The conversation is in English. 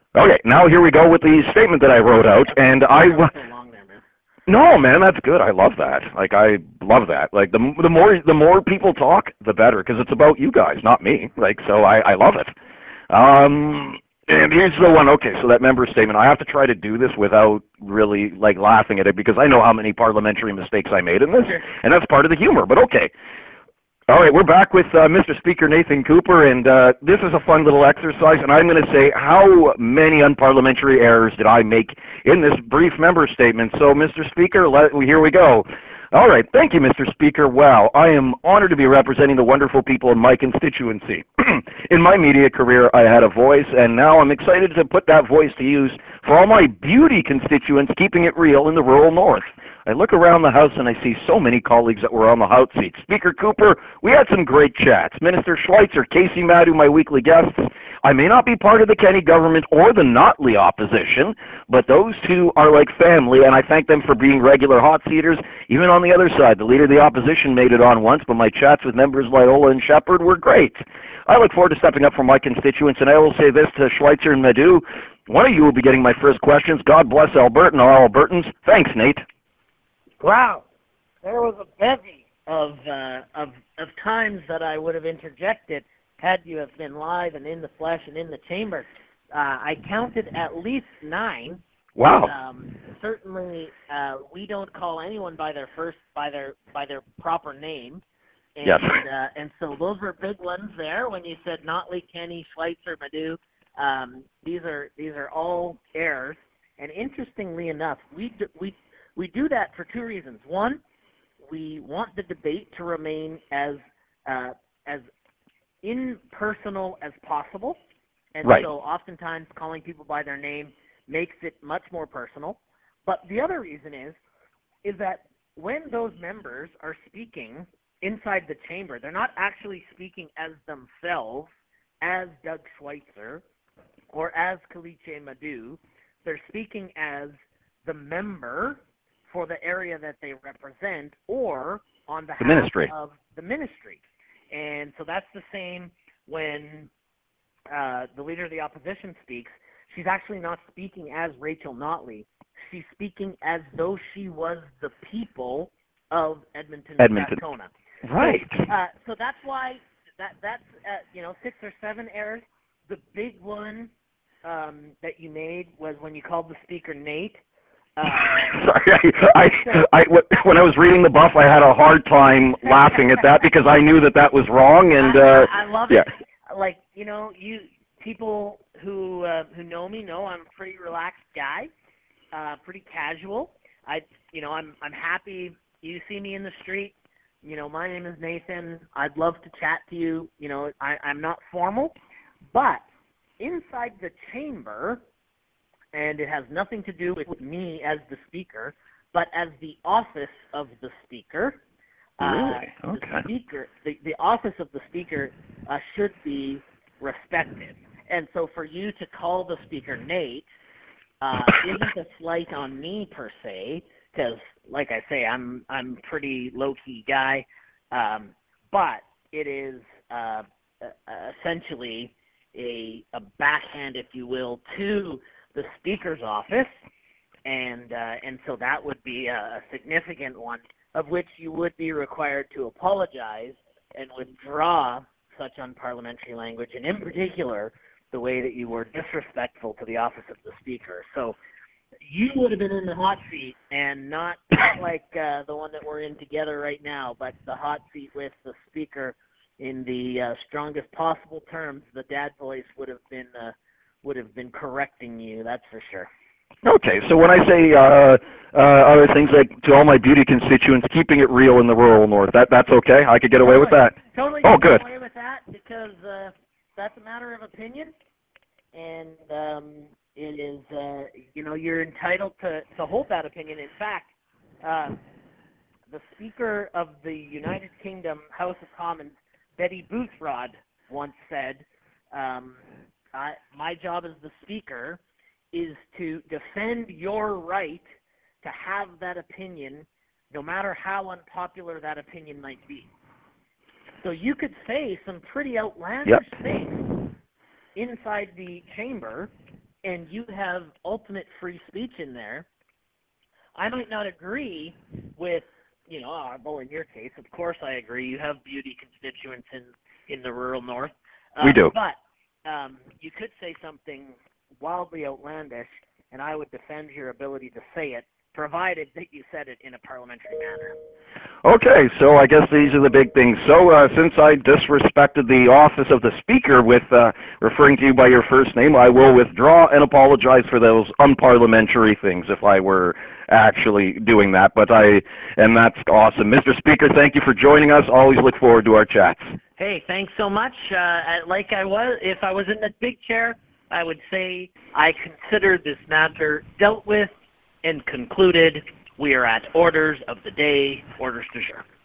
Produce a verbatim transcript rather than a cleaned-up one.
Okay, now here we go with the statement that I wrote out, and I. So long there, man. No, man, that's good. I love that. Like, I love that. Like, the the more the more people talk, the better, because it's about you guys, not me. Like, so I I love it. Um, and here's the one. Okay, so that member statement. I have to try to do this without really like laughing at it, because I know how many parliamentary mistakes I made in this, and that's part of the humor. But okay. All right, we're back with uh, Mister Speaker Nathan Cooper, and uh, this is a fun little exercise, and I'm going to say how many unparliamentary errors did I make in this brief member statement. So, Mister Speaker, let, here we go. All right, thank you, Mister Speaker. Wow, I am honored to be representing the wonderful people in my constituency. In my media career, I had a voice, and now I'm excited to put that voice to use for all my beauty constituents, keeping it real in the rural north. I look around the House and I see so many colleagues that were on the hot seat. Speaker Cooper, we had some great chats. Minister Schweitzer, Casey Madhu, my weekly guests. I may not be part of the Kenney government or the Notley opposition, but those two are like family, and I thank them for being regular hot seaters. Even on the other side, the leader of the opposition made it on once, but my chats with members Loyola and Shepherd were great. I look forward to stepping up for my constituents, and I will say this to Schweitzer and Madhu. One of you will be getting my first questions. God bless Alberta and all Albertans. Thanks, Nate. Wow, there was a bevy of uh, of of times that I would have interjected had you have been live and in the flesh and in the chamber. Uh, I counted at least nine. Wow. Um, certainly, uh, we don't call anyone by their first by their by their proper name. And, yes. Uh, and so those were big ones there when you said Notley, Kenney, Schweitzer, Madhu. Um, these are these are all errors. And interestingly enough, we do, we We do that for two reasons. One, we want the debate to remain as uh, as impersonal as possible, and right. so oftentimes calling people by their name makes it much more personal. But the other reason is is that when those members are speaking inside the chamber, they're not actually speaking as themselves, as Doug Schweitzer or as Kaliche Madhu. They're speaking as the member for the area that they represent, or on behalf the ministry. of the ministry. And so that's the same when uh, the leader of the opposition speaks. She's actually not speaking as Rachel Notley. She's speaking as though she was the people of Edmonton, Edmonton. Strathcona. Right. So, uh, so that's why that that's uh, you know six or seven errors. The big one um, that you made was when you called the speaker Nate. Uh, Sorry, I, I, I, when I was reading the buff, I had a hard time laughing at that because I knew that that was wrong, and uh, I, I love yeah. it. Like you know, you people who uh, who know me know I'm a pretty relaxed guy, uh, pretty casual. I, you know, I'm I'm happy. You see me in the street. You know, my name is Nathan. I'd love to chat to you. You know, I, I'm not formal, but inside the chamber. And it has nothing to do with me as the speaker, but as the office of the speaker. Really? Uh, okay. The speaker, the, the office of the speaker uh, should be respected. And so for you to call the speaker Nate uh, isn't a slight on me per se, because, like I say, I'm I'm a pretty low-key guy, um, but it is uh, essentially a, a backhand, if you will, to the speaker's office, and uh, and so that would be a, a significant one, of which you would be required to apologize and withdraw such unparliamentary language, and in particular, the way that you were disrespectful to the office of the speaker. So you would have been in the hot seat, and not, not like uh, the one that we're in together right now, but the hot seat with the speaker in the uh, strongest possible terms. The dad voice would have been uh, would have been correcting you, that's for sure. Okay, so when I say uh, uh, other things like to all my beauty constituents, keeping it real in the rural north, that that's okay? I could get away totally, with that? Totally oh, get good. away with that because uh, that's a matter of opinion, and um, it is, uh, you know, you're entitled to, to hold that opinion. In fact, uh, the Speaker of the United Kingdom House of Commons, Betty Boothroyd, once said, um, I, my job as the Speaker is to defend your right to have that opinion, no matter how unpopular that opinion might be. So you could say some pretty outlandish yep. things inside the chamber, and you have ultimate free speech in there, I might not agree with, you know, uh, well, in your case, of course I agree. You have beauty constituents in, in the rural north. Uh, We do. But um, you could say something wildly outlandish, and I would defend your ability to say it, provided that you said it in a parliamentary manner. Okay, so I guess these are the big things. So uh, since I disrespected the office of the Speaker with uh, referring to you by your first name, I will withdraw and apologize for those unparliamentary things if I were actually doing that. But I, and that's awesome. Mister Speaker, thank you for joining us. Always look forward to our chats. Hey, thanks so much. Uh, like I was, if I was in the big chair, I would say I consider this matter dealt with and concluded. We are at orders of the day, orders du jour.